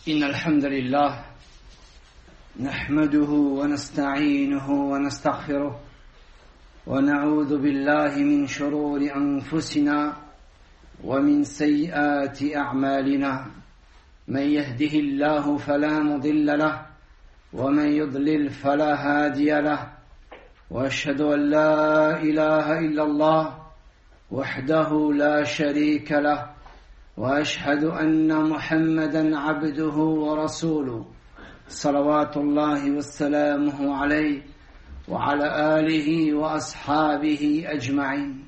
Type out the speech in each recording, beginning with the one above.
إن الحمد لله نحمده ونستعينه ونستغفره ونعوذ بالله من شرور أنفسنا ومن سيئات أعمالنا. من يهده الله فلا مضل له ومن يضلل فلا هادي له، وأشهد أن لا إله إلا الله وحده لا شريك له، وأشهد أن محمدًا عبده ورسوله صلوات الله وسلامه عليه وعلى آله وأصحابه أجمعين.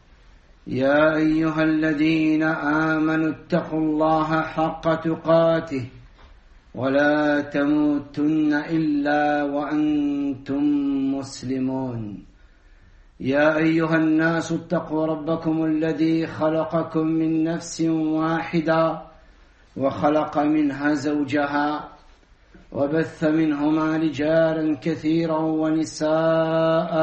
يا أيها الذين آمنوا اتقوا الله حق تقاته ولا تموتن إلا وأنتم مسلمون. يا أيها الناس اتقوا ربكم الذي خلقكم من نفس واحدة وخلق منها زوجها وبث منهما رجالا كثيرا ونساء،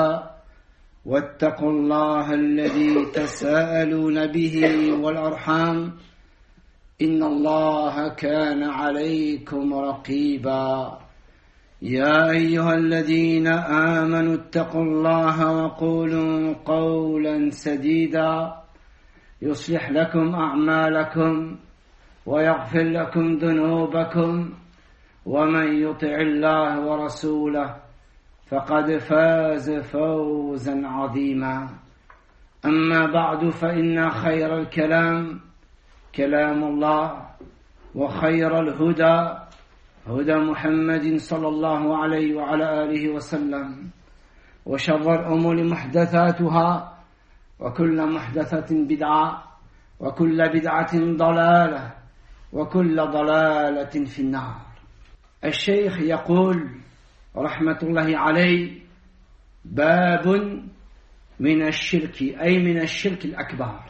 واتقوا الله الذي تساءلون به والأرحام إن الله كان عليكم رقيبا. يا أيها الذين آمنوا اتقوا الله وقولوا قولا سديدا يصلح لكم أعمالكم ويغفر لكم ذنوبكم، ومن يطع الله ورسوله فقد فاز فوزا عظيما. أما بعد، فإن خير الكلام كلام الله، وخير الهدى هدى محمد صلى الله عليه وعلى آله وسلم، وشر الأمور محدثاتها، وكل محدثة بدعة، وكل بدعة ضلالة، وكل ضلالة في النار. الشيخ يقول رحمة الله عليه: باب من الشرك، أي من الشرك الأكبر،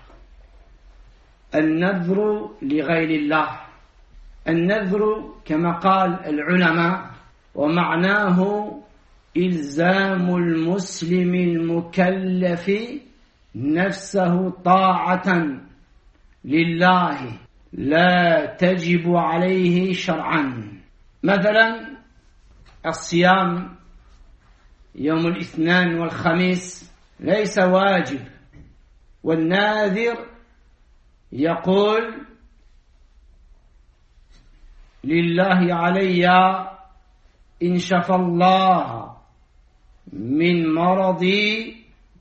النذر لغير الله. النذر كما قال العلماء ومعناه إلزام المسلم المكلف نفسه طاعة لله لا تجب عليه شرعا. مثلا الصيام يوم الاثنين والخميس ليس واجب، والناذر يقول لله علي إن شفى الله من مرضي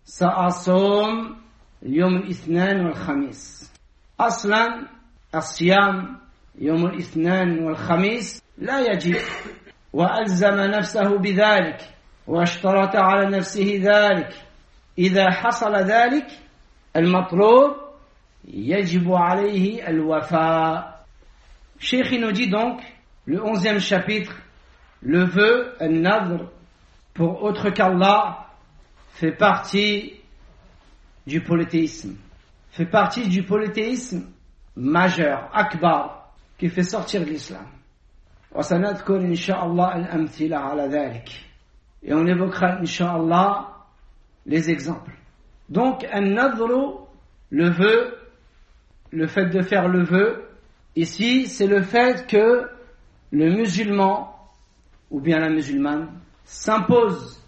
سأصوم يوم الاثنين والخميس. أصلا الصيام يوم الاثنين والخميس لا يجب، وألزم نفسه بذلك واشترط على نفسه ذلك. إذا حصل ذلك المطلوب يجب عليه الوفاء. Cheikh nous dit donc, le 11e chapitre, le vœu, al-nadr, pour autre qu'Allah, fait partie du polythéisme. Fait partie du polythéisme majeur, akbar, qui fait sortir de l'islam. وسنذكر إن شاء الله الأمثلة على ذلك. Et on évoquera إن شاء الله les exemples. Donc, al-nadr, le vœu, le fait de faire le vœu, ici, c'est le fait que le musulman, ou bien la musulmane, s'impose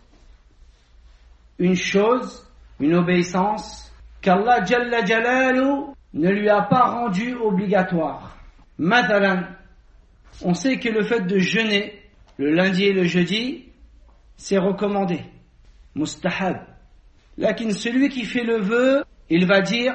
une chose, une obéissance, qu'Allah Jalla Jalalu ne lui a pas rendue obligatoire. Mathalan, on sait que le fait de jeûner le lundi et le jeudi, c'est recommandé, mustahab. Lakin celui qui fait le vœu, il va dire: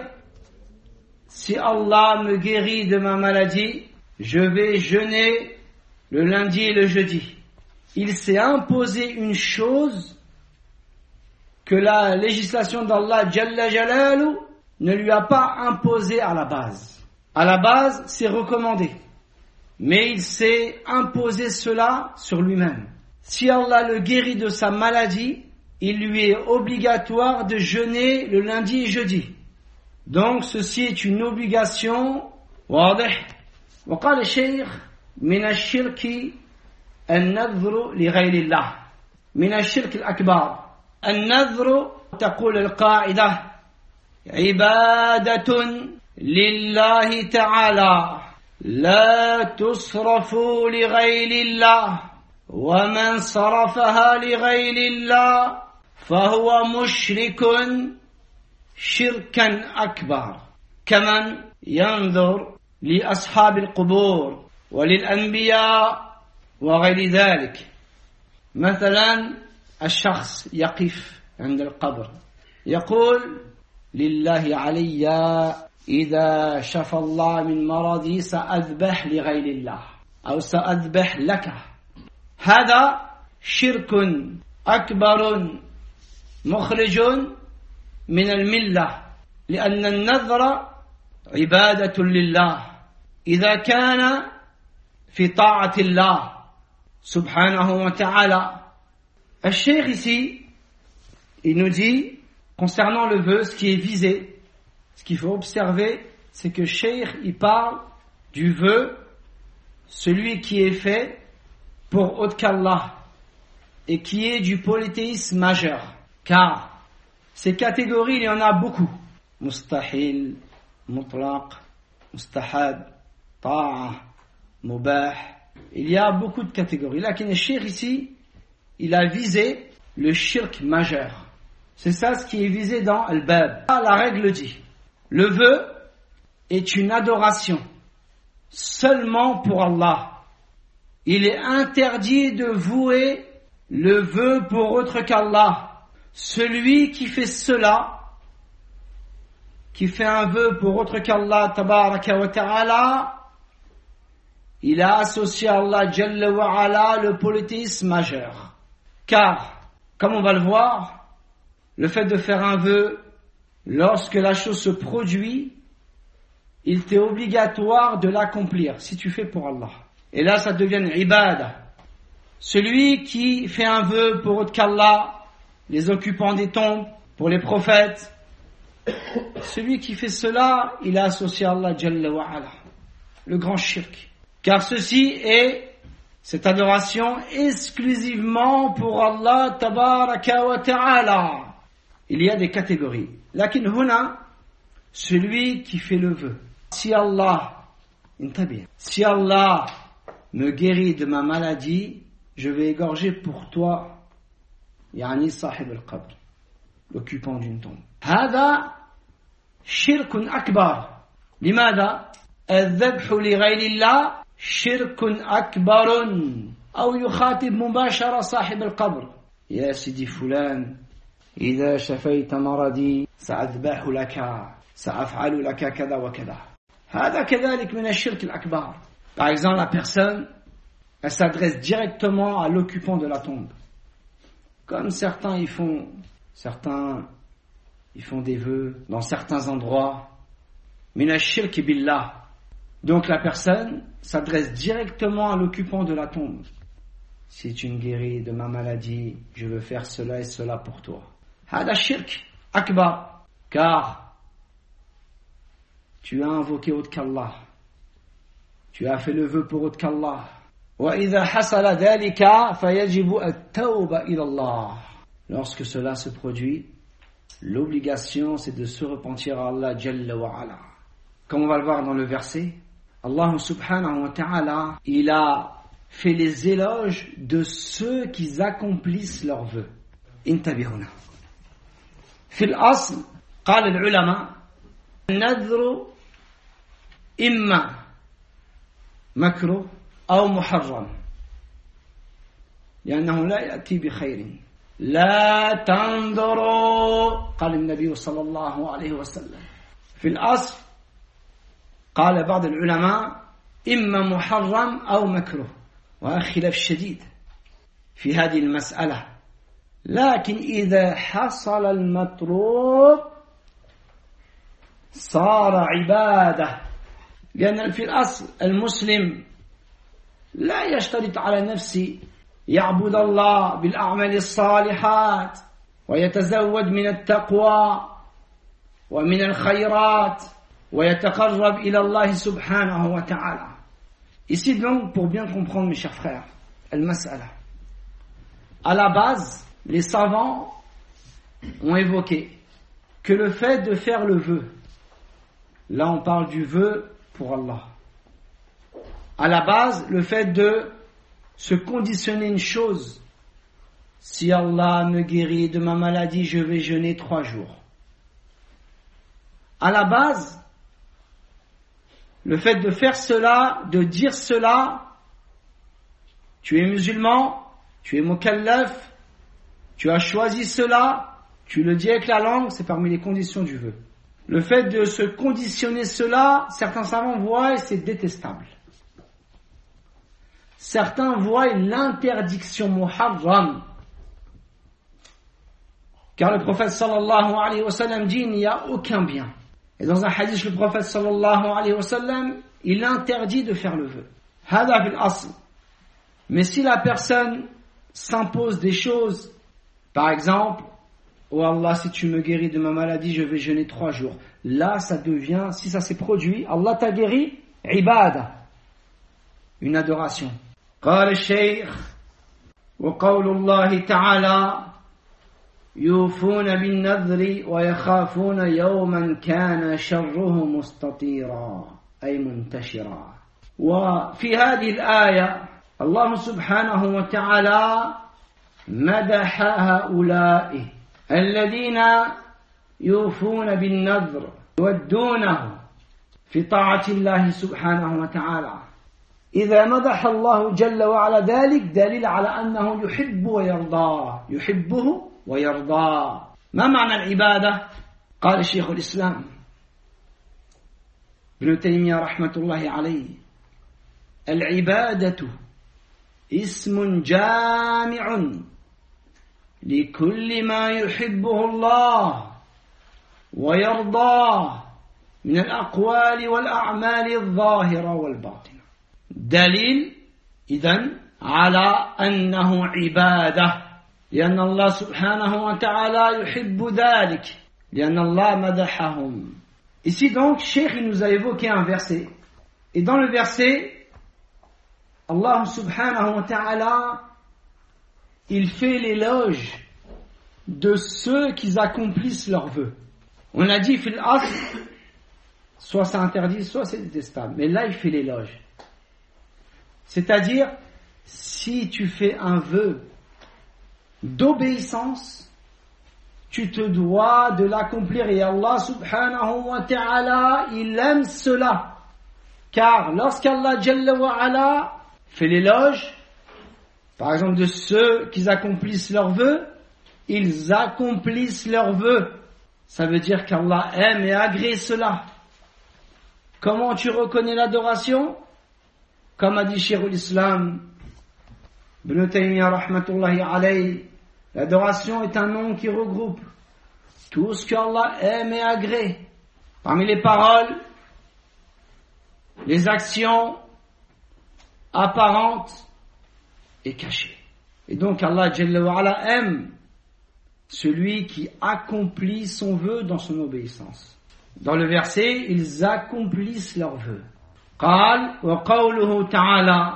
si Allah me guérit de ma maladie, je vais jeûner le lundi et le jeudi. Il s'est imposé une chose que la législation d'Allah Jalla Jalalu ne lui a pas imposée à la base. À la base, c'est recommandé. Mais il s'est imposé cela sur lui-même. Si Allah le guérit de sa maladie, il lui est obligatoire de jeûner le lundi et jeudi. Donc ceci est une obligation. واضح. وقال الشيخ: من الشرك النذر لغير الله، من الشرك الأكبر. النذر تقول القاعدة عبادة لله تعالى لا تصرف لغير الله ومن صرفها لغير الله فهو مشرك شركا أكبر كمن ينظر لأصحاب القبور وللأنبياء وغير ذلك. مثلا الشخص يقف عند القبر يقول لله علي إذا شفى الله من مرضي سأذبح لغير الله أو سأذبح لك. هذا شرك أكبر مخرج من الملة، لأن النذر عبادة لله إذا كان في طاعة الله subhanahu wa ta'ala. Le cheikh ici, il nous dit, concernant le vœu, ce qui est visé, ce qu'il faut observer, c'est que cheikh, il parle du vœu, celui qui est fait pour autre qu'Allah, et qui est du polythéisme majeur. Car ces catégories, il y en a beaucoup. Mustahil, mutlaq, mustahab, ta'a, mubah. Il y a beaucoup de catégories. Là, le shirk ici, il a visé le shirk majeur. C'est ça ce qui est visé dans Al-Bab. La règle dit, le vœu est une adoration seulement pour Allah. Il est interdit de vouer le vœu pour autre qu'Allah. Celui qui fait cela, qui fait un vœu pour autre qu'Allah, tabaraka wa ta'ala, il a associé à Allah Jalla wa Ala le polythéisme majeur. Car, comme on va le voir, le fait de faire un vœu, lorsque la chose se produit, il t'est obligatoire de l'accomplir, si tu fais pour Allah. Et là, ça devient une ibada. Celui qui fait un vœu pour autre qu'Allah, les occupants des tombes, pour les prophètes, celui qui fait cela, il a associé à Allah Jalla wa Ala, le grand shirk. Car ceci est cette adoration exclusivement pour Allah tabaraka wa ta'ala. Il y a des catégories. Lakin huna, celui qui fait le vœu. Si Allah me guérit de ma maladie, je vais égorger pour toi, yani sahib al-qabr, l'occupant d'une tombe. هذا شرك أكبر. لماذا؟ الذبح لغير الله شرك أكبر. أو يخاطب مباشرة صاحب القبر، يا سيدي فلان إذا شفيت مرضي سأذبح لك سأفعل لك كذا وكذا. هذا كذلك من الشرك الأكبر. Par exemple, la personne, elle s'adresse directement à l'occupant de la tombe. Comme certains font des vœux dans certains endroits. Min ash-shirk billah. Donc la personne s'adresse directement à l'occupant de la tombe. Si tu me guéris de ma maladie, je veux faire cela et cela pour toi. Hada shirk akbar. Car tu as invoqué autre qu'Allah. Tu as fait le vœu pour autre qu'Allah. وَإِذَا حَصَلَ ذَلِكَ فَيَجِبُ التَّوْبَةُ إِلَى اللَّهِ. Lorsque cela se produit, l'obligation c'est de se repentir à Allah Jalla wa Ala. Comme on va le voir dans le verset, Allah subhanahu wa ta'ala, il a fait les éloges de ceux qui accomplissent leurs vœux. انتبهونا. في الأصل قال العلماء النذر إما مكروه أو محرم لأنه لا يأتي بخير. لا تنظروا قال النبي صلى الله عليه وسلم. في الأصل قال بعض العلماء إما محرم أو مكروه، وهذا خلاف شديد في هذه المسألة. لكن إذا حصل المطلوب صار عبادة، لأن في الأصل المسلم لا يشترط على نفسه يعبد الله بالأعمال الصالحات ويتزود من التقوى ومن الخيرات ويتقرب إلى الله سبحانه وتعالى. Ici donc, pour bien comprendre mes chers frères, al-mas'ala. À la base, les savants ont évoqué que le fait de faire le vœu, là on parle du vœu pour Allah, À la base, le fait de se conditionner une chose, si Allah me guérit de ma maladie, je vais jeûner 3 jours. À la base, le fait de faire cela, de dire cela, tu es musulman, tu es mukallaf, tu as choisi cela, tu le dis avec la langue, c'est parmi les conditions du vœu. Le fait de se conditionner cela, certains savants voient et c'est détestable. Certains voient l'interdiction muharram. Car le prophète sallallahu alayhi wa sallam dit il n'y a aucun bien. Et dans un hadith, le prophète sallallahu alayhi wa sallam, il interdit de faire le vœu. Hada fil asl. Mais si la personne s'impose des choses, par exemple, oh Allah, si tu me guéris de ma maladie, je vais jeûner 3 jours. Là, ça devient, si ça s'est produit, Allah t'a guéri, ibada, une adoration. قال الشيخ وقول الله تعالى يوفون بالنذر ويخافون يوما كان شره مستطيرا أي منتشرا. وفي هذه الآية الله سبحانه وتعالى مدح هؤلاء الذين يوفون بالنذر يودونه في طاعة الله سبحانه وتعالى. إذا مدح الله جل وعلا ذلك دليل على أنه يحب ويرضى، يحبه ويرضى. ما معنى العبادة؟ قال شيخ الإسلام ابن تيمية رحمة الله عليه العبادة اسم جامع لكل ما يحبه الله ويرضاه من الأقوال والأعمال الظاهرة والباطنة. دليل إذن على أنه عبادة لأن الله سبحانه وتعالى يحب ذلك لأن الله مدحهم. Ici donc, Cheikh il nous a évoqué un verset. Et dans le verset, Allah subhanahu wa ta'ala, il fait l'éloge de ceux qui accomplissent leurs vœux. On a dit, fil asl, soit c'est interdit, soit c'est détestable. Mais là, il fait l'éloge. C'est-à-dire, si tu fais un vœu d'obéissance, tu te dois de l'accomplir. Et Allah subhanahu wa ta'ala, il aime cela. Car lorsqu'Allah Jalla wa ala fait l'éloge, par exemple de ceux qui accomplissent leurs vœux, ils accomplissent leurs vœux. Ça veut dire qu'Allah aime et agrée cela. Comment tu reconnais l'adoration? Comme a dit Sheikhul Islam Ibn Taymiyyah rahmatullahi alayhi, l'adoration est un nom qui regroupe tout ce qu'Allah aime et agrée. Parmi les paroles, les actions apparentes et cachées. Et donc Allah Jalla wa ala aime celui qui accomplit son vœu dans son obéissance. Dans le verset, ils accomplissent leur vœu. قال وقوله تعالى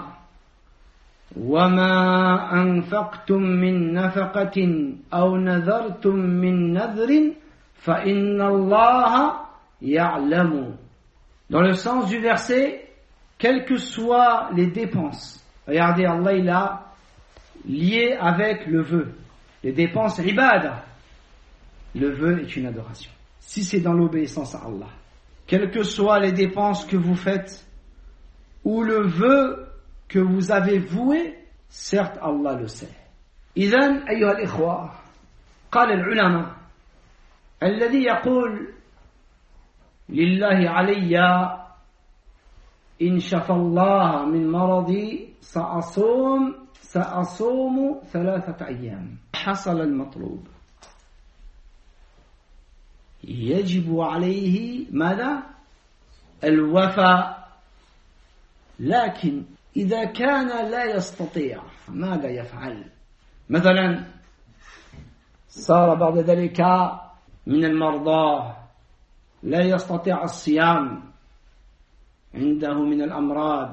وما أنفقتم من نفقة أو نذرتم من نذر فإن الله يعلم. Dans le sens du verset, quelles que soient les dépenses, regardez, Allah il a lié avec le vœu. Les dépenses, ibada. Le vœu est une adoration. Si c'est dans l'obéissance à Allah, quelles que soient les dépenses que vous faites, ou le vœu que vous avez voué, certes Allah le sait. إذن أيها الإخوة قال العلماء الذي يقول لله علي إن شفى الله من مرضي سأصوم 3 أيام حصل المطلوب يجب عليه ماذا؟ الوفاء. لكن إذا كان لا يستطيع ماذا يفعل؟ مثلا صار بعد ذلك من المرضى لا يستطيع الصيام عنده من الأمراض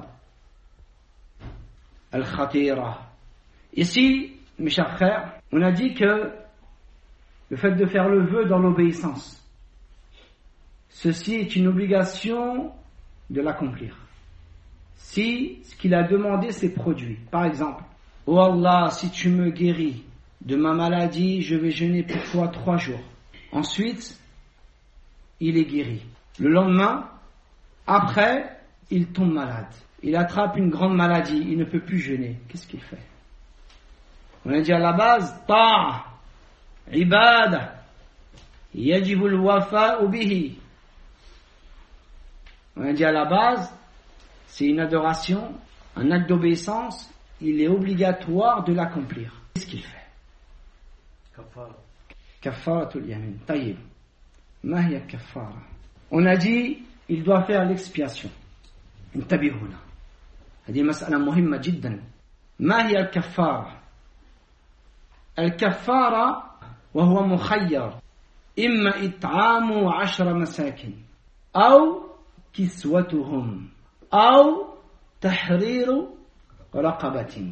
الخطيرة. Ici, mes chers frères, on a dit que le fait de faire le vœu dans l'obéissance, ceci est une obligation de l'accomplir. si ce qu'il a demandé s'est produit. Par exemple, oh Allah, si tu me guéris de ma maladie, je vais jeûner pour toi 3 jours. Ensuite, il est guéri. Le lendemain, après, il tombe malade. Il attrape une grande maladie, il ne peut plus jeûner. Qu'est-ce qu'il fait? On a dit à la base, ta'a, ibada, yajibul wafa'u bihi. On a dit à la base, c'est une adoration, un acte d'obéissance, il est obligatoire de l'accomplir. Qu'est-ce qu'il fait? Kafaratul yamin. Tayyib. Ma hiya kafara? On a dit, il doit faire l'expiation. انتبهونا. هذه مسألة مهمة جدا. ما هي الكفارة؟ الكفارة وهو مخير إما إطعام 10 مساكين أو كسوتهم أو تحرير رقبة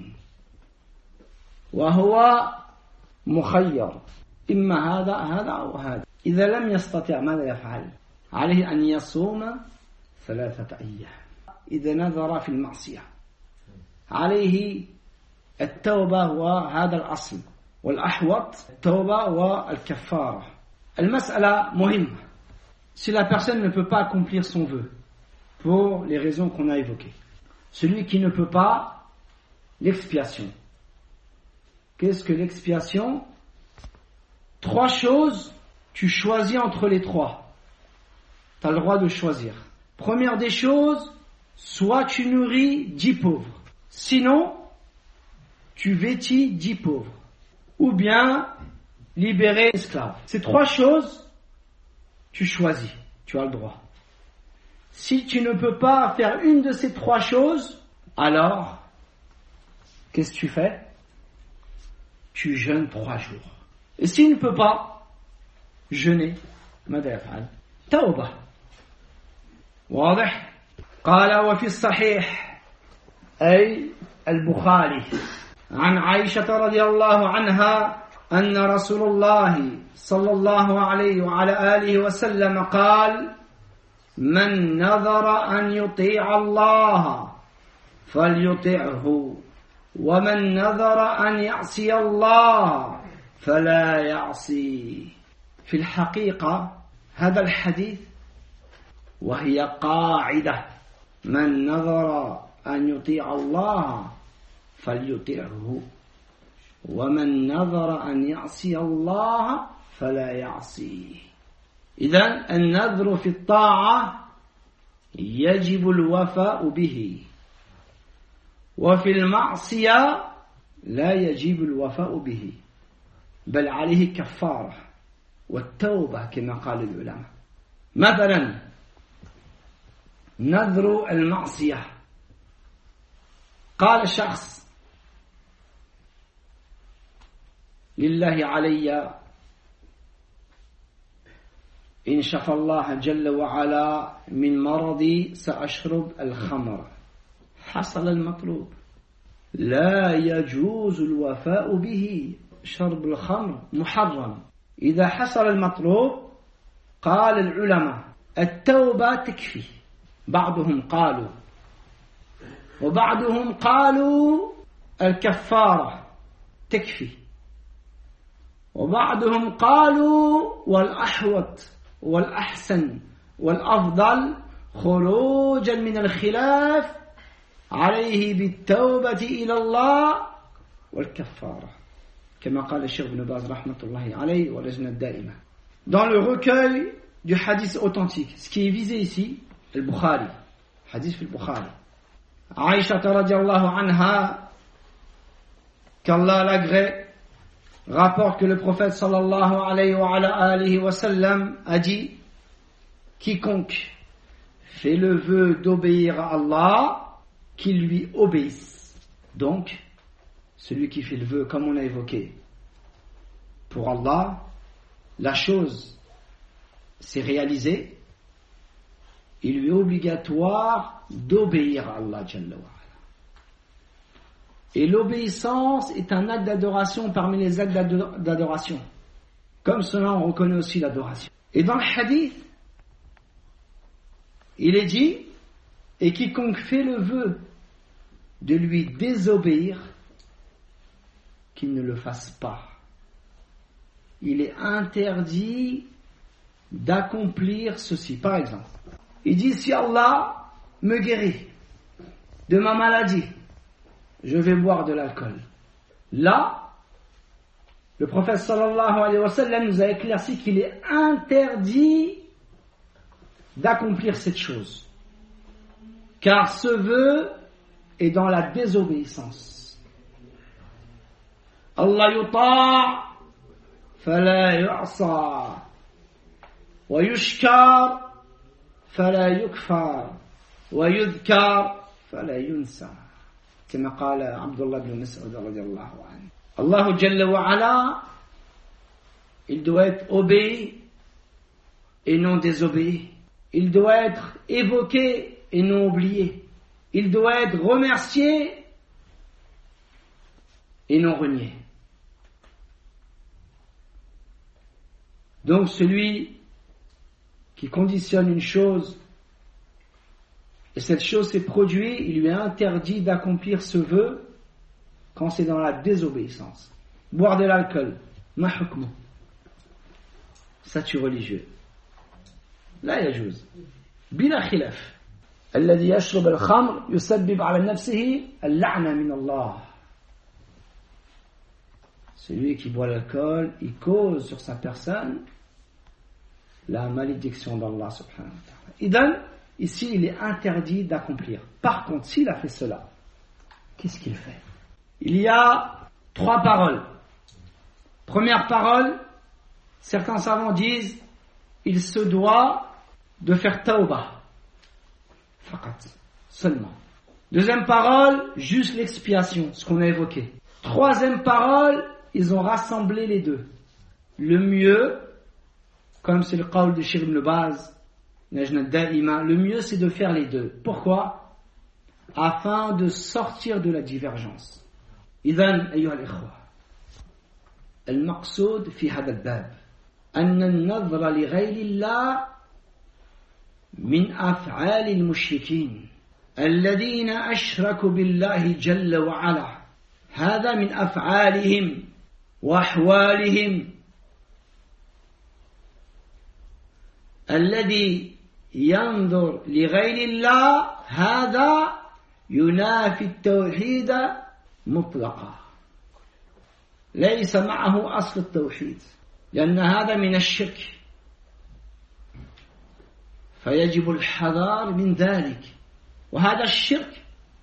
وهو مخير إما هذا أو هذا. إذا لم يستطع ماذا يفعل؟ عليه أن يصوم 3 أيام. إذا نظر في المعصية عليه التوبة وهذا الأصل والأحوط التوبة والكفارة. المسألة مهمة. Si la personne ne peut pas accomplir son vœu pour les raisons qu'on a évoquées, celui qui ne peut pas, l'expiation. Qu'est-ce que l'expiation? 3 choses, tu choisis entre les 3. Tu as le droit de choisir. Première des choses, soit tu nourris 10 pauvres, sinon tu vêtis 10 pauvres, ou bien libérer esclaves. Ces 3 choses, tu choisis, tu as le droit. Si tu ne peux pas faire une de ces 3 choses, alors, qu'est-ce que tu fais? Tu jeûnes 3 jours. Et s'il ne peut pas jeûner, ماذا يفعل؟ توبة. واضح؟ قال وفي الصحيح أي البخاري عن عائشة رضي الله عنها أن رسول الله صلى الله عليه وعلى آله وسلم قال من نذر أن يطيع الله فليطعه ومن نذر أن يعصي الله فلا يعصي. في الحقيقة هذا الحديث وهي قاعدة من نذر أن يطيع الله فليطعه ومن نذر أن يعصي الله فلا يعصيه. إذن النذر في الطاعة يجب الوفاء به وفي المعصية لا يجب الوفاء به بل عليه كفارة والتوبة كما قال العلماء. مثلا نذر المعصية، قال شخص لله علي إن شفى الله جل وعلا من مرضي سأشرب الخمر. حصل المطلوب، لا يجوز الوفاء به، شرب الخمر محرم. إذا حصل المطلوب قال العلماء التوبة تكفي. بعضهم قالوا وبعضهم قالوا الكفارة تكفي وبعضهم قالوا والأحوط والأحسن والأفضل خروجا من الخلاف عليه بالتوبة إلى الله والكفارة كما قال الشيخ ابن باز رحمة الله عليه واللجنة الدائمة. Dans le recueil du hadith authentique, ce qui est visé ici, البخاري، حديث في البخاري، عائشة رضي الله عنها qu'Allah l'agrée rapporte que le prophète sallallahu alayhi wa sallam a dit quiconque fait le vœu d'obéir à Allah, qu'il lui obéisse. Donc celui qui fait le vœu, comme on a évoqué, pour Allah, la chose s'est réalisée, il lui est obligatoire d'obéir à Allah Jalla wa Ala. Et l'obéissance est un acte d'adoration parmi les actes d'adoration. Comme cela, on reconnaît aussi l'adoration. Et dans le hadith, il est dit Et quiconque fait le vœu de lui désobéir, qu'il ne le fasse pas. Il est interdit d'accomplir ceci. Par exemple, il dit, si Allah me guérit de ma maladie, je vais boire de l'alcool. Là, le prophète sallallahu alayhi wa sallam nous a éclairci qu'il est interdit d'accomplir cette chose. Car ce vœu est dans la désobéissance. Allah yuta' fala yu'sa wa yushkar fala yukfar wa yudhkar fala yunsa. كما قال عبد الله بن مسعود رضي الله عنه. Allah Jalla wa Ala, il doit être obéi et non désobéi. Il doit être évoqué et non oublié. Il doit être remercié et non renié. Donc celui qui conditionne une chose et cette chose s'est produite, il lui est interdit d'accomplir ce vœu quand c'est dans la désobéissance. Boire de l'alcool, ma hukmu, statut religieux. لا يجوز بلا خلاف. الذي يشرب الخمر يسبب على نفسه اللعنة من الله. Celui qui boit l'alcool, il cause sur sa personne la malédiction d'Allah subhanahu wa ta'ala. Idan, ici, il est interdit d'accomplir. Par contre, s'il a fait cela, qu'est-ce qu'il fait? Il y a 3 paroles. Première parole, certains savants disent, il se doit de faire tawbah. Faqat, seulement. Deuxième parole, juste l'expiation, ce qu'on a évoqué. Troisième parole, ils ont rassemblé les deux. Le mieux, comme c'est le qawl de Cheikh Ibn Baz, le mieux c'est de faire les deux. Pourquoi? Afin de sortir de la divergence. إذن أيها الإخوة المقصود في هذا الباب أن النظر لغير الله من أفعال المشركين الذين أشركوا بالله جل وعلا. هذا من أفعالهم وأحوالهم. الذي ينظر لغير الله هذا ينافي التوحيد مطلقا، ليس معه أصل التوحيد، لأن هذا من الشرك، فيجب الحذار من ذلك. وهذا الشرك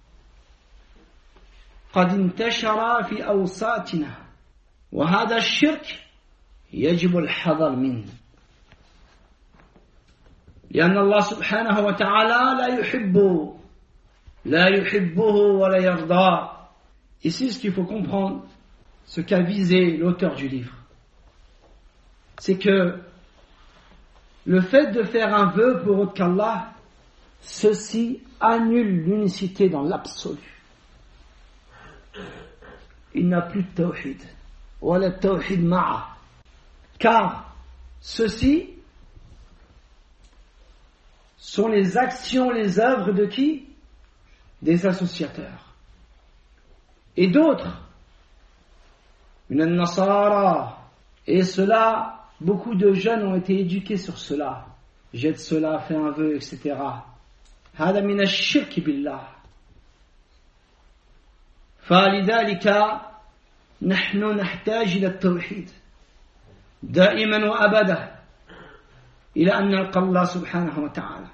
قد انتشر في أوساطنا، وهذا الشرك يجب الحذر منه، لأن الله سبحانه وتعالى لا يحبه ولا يرضى. Ici, ce qu'il faut comprendre, ce qu'a visé l'auteur du livre, c'est que le fait de faire un vœu pour autre qu'Allah, ceci annule l'unicité dans l'absolu. Il n'a plus de tawhid, ou la tawhid ma'a, car ceci sont les actions, les œuvres de qui? Des associateurs. Et d'autres, une nasara, et cela, beaucoup de jeunes ont été éduqués sur cela. Jette cela, fais un vœu, etc. هذا من الشرك بالله. فلذلك نحن نحتاج إلى التوحيد دائما وأبدا إلى أن نلقى الله سبحانه وتعالى.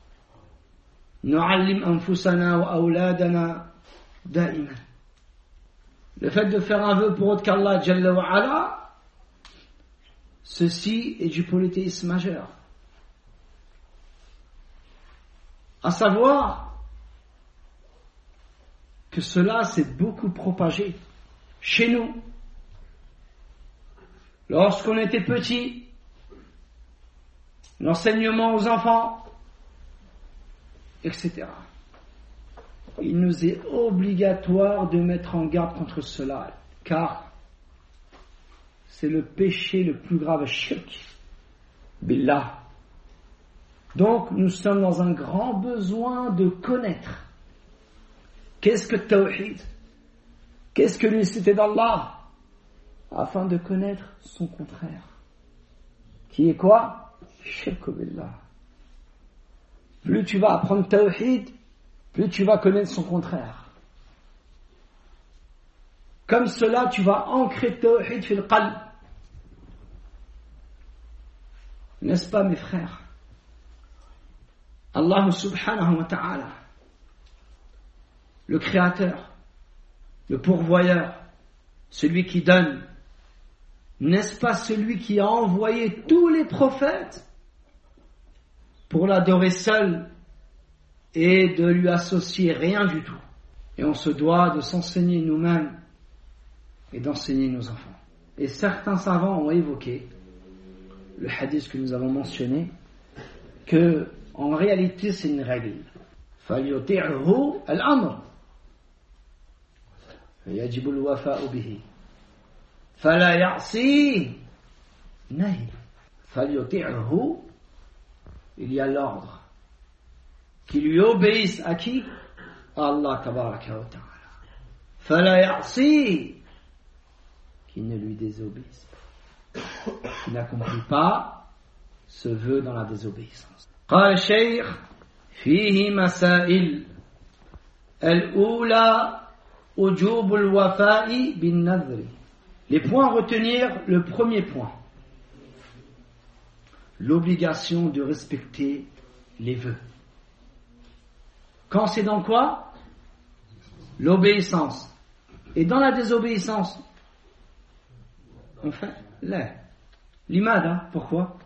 نعلم أنفسنا وأولادنا دائما. Le fait de faire un vœu pour autre qu'Allah Jalla wa Ala, ceci est du polythéisme majeur. À savoir que cela s'est beaucoup propagé chez nous. Lorsqu'on était petit, l'enseignement aux enfants, etc. Il nous est obligatoire de mettre en garde contre cela, car c'est le péché le plus grave, shirk billah, Donc, nous sommes dans un grand besoin de connaître. Qu'est-ce que Tawhid? Qu'est-ce que l'unicité d'Allah? Afin de connaître son contraire. Qui est quoi? Shirk billah. Plus tu vas apprendre Tawhid, plus tu vas connaître son contraire. Comme cela, tu vas ancrer Tawhid fil qalb. N'est-ce pas, mes frères? Allah subhanahu wa ta'ala, le créateur, le pourvoyeur, celui qui donne, n'est-ce pas celui qui a envoyé tous les prophètes pour l'adorer seul et de lui associer rien du tout? Et on se doit de s'enseigner nous-mêmes et d'enseigner nos enfants. Et certains savants ont évoqué le hadith que nous avons mentionné, que en réalité c'est une règle. فَلْيُطِعْهُ الْأَمْرُ فَيَجِبُ الْوَفَاءُ بِهِ فَلَا يَعْصِيهِ نَهِي. فَلْيُطِعْهُ, il y a l'ordre. Qui lui obéisse à qui? À Allah tabaraka wa ta'ala. فَلَا يَعْصِيهِ, qui ne lui désobéisse pas, qui n'accomplit pas ce vœu dans la désobéissance. قال الشيخ فيه مسائل الأولى وجوب الوفاء بالنذر. Les points à retenir, le premier point, l'obligation de respecter les vœux. Quand c'est dans quoi? L'obéissance. Et dans la désobéissance, on fait l'imad. Pourquoi?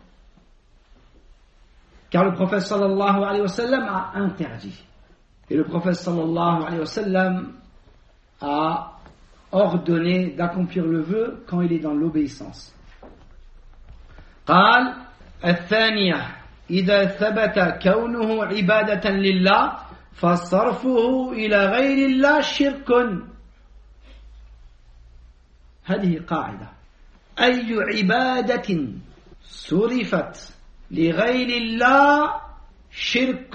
Car le prophète sallallahu alayhi wa sallam a interdit. Et le prophète sallallahu alayhi wa sallam a ordonné d'accomplir le vœu quand il est dans l'obéissance. قال الثانية إذا ثبت كونه عبادة لله فصرفه إلى غير الله شرك. هذه قاعدة. أي عبادة صرفت لغير الله شرك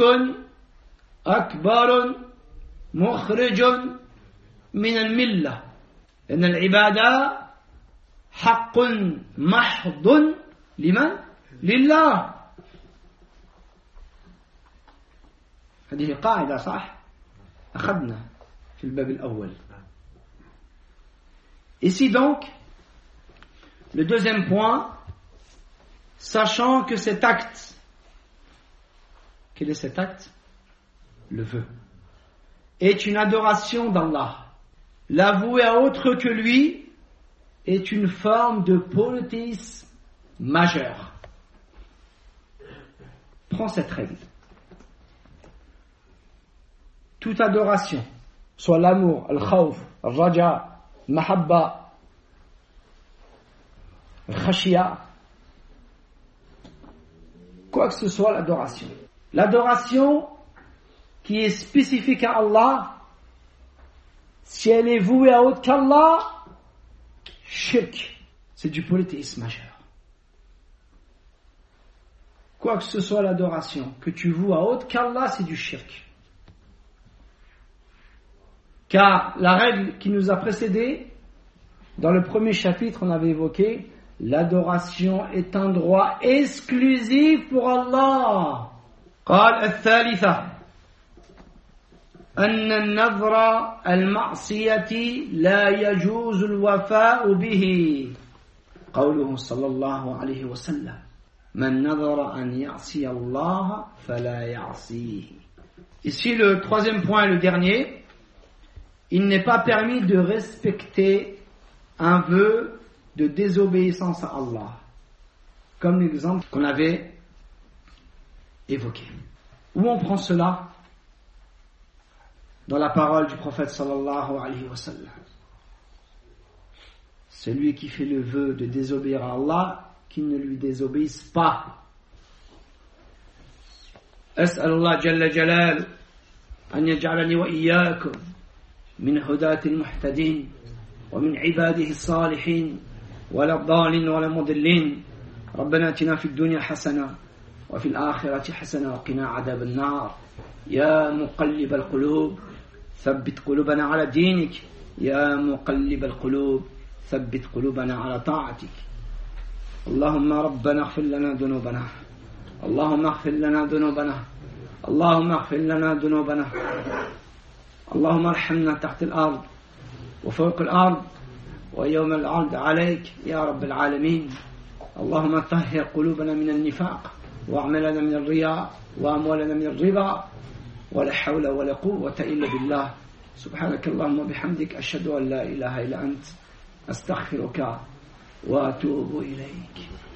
أكبر مخرج من الملة. لأن العبادة حق محض لمن؟ لله. هذه قاعدة صح؟ أخذنا في الباب الأول. Ici donc, le deuxième point, sachant que cet acte, quel est cet acte? Le vœu, est une adoration d'Allah. L'avouer à autre que lui est une forme de polythéisme majeur. Prends cette règle. Toute adoration, soit l'amour, al-khawf, al-raja, mahabba, al-khashia, quoi que ce soit l'adoration. L'adoration qui est spécifique à Allah, si elle est vouée à autre qu'Allah, shirk, c'est du polythéisme majeur. Quoi que ce soit l'adoration que tu voues à autre qu'Allah, c'est du shirk. Car la règle qui nous a précédé, dans le premier chapitre, on avait évoqué, l'adoration est un droit exclusif pour Allah. قال الثالثة أن النذر المعصية لا يجوز الوفاء به. قوله صلى الله عليه وسلم من نذر أن يعصي الله فلا يعصيه. Ici le troisième point et le dernier, il n'est pas permis de respecter un vœu de désobéissance à Allah, comme l'exemple qu'on avait évoqué. Où on prend cela? Dans la parole du prophète sallallahu alayhi wa sallam. Celui qui fait le vœu de désobéir à Allah, qu'il ne lui désobéisse pas. أسأل الله جل جلاله أن يجعلني وإياكم من هداة المهتدين ومن عباده الصالحين ولا الضالين ولا المضلين. ربنا اتنا في الدنيا حسنة وفي الآخرة حسنة وقنا عذاب النار. يا مقلب القلوب ثبت قلوبنا على دينك. يا مقلب القلوب ثبت قلوبنا على طاعتك. اللهم ربنا اغفر لنا ذنوبنا. اللهم اغفر لنا ذنوبنا. اللهم اغفر لنا ذنوبنا. اللهم ارحمنا تحت الأرض وفوق الأرض ويوم العرض عليك يا رب العالمين. اللهم طهر قلوبنا من النفاق وأعمالنا من الرياء وأموالنا من الربا. ولا حول ولا قوة إلا بالله. سبحانك اللهم وبحمدك أشهد أن لا إله إلا أنت أستغفرك وأتوب إليك.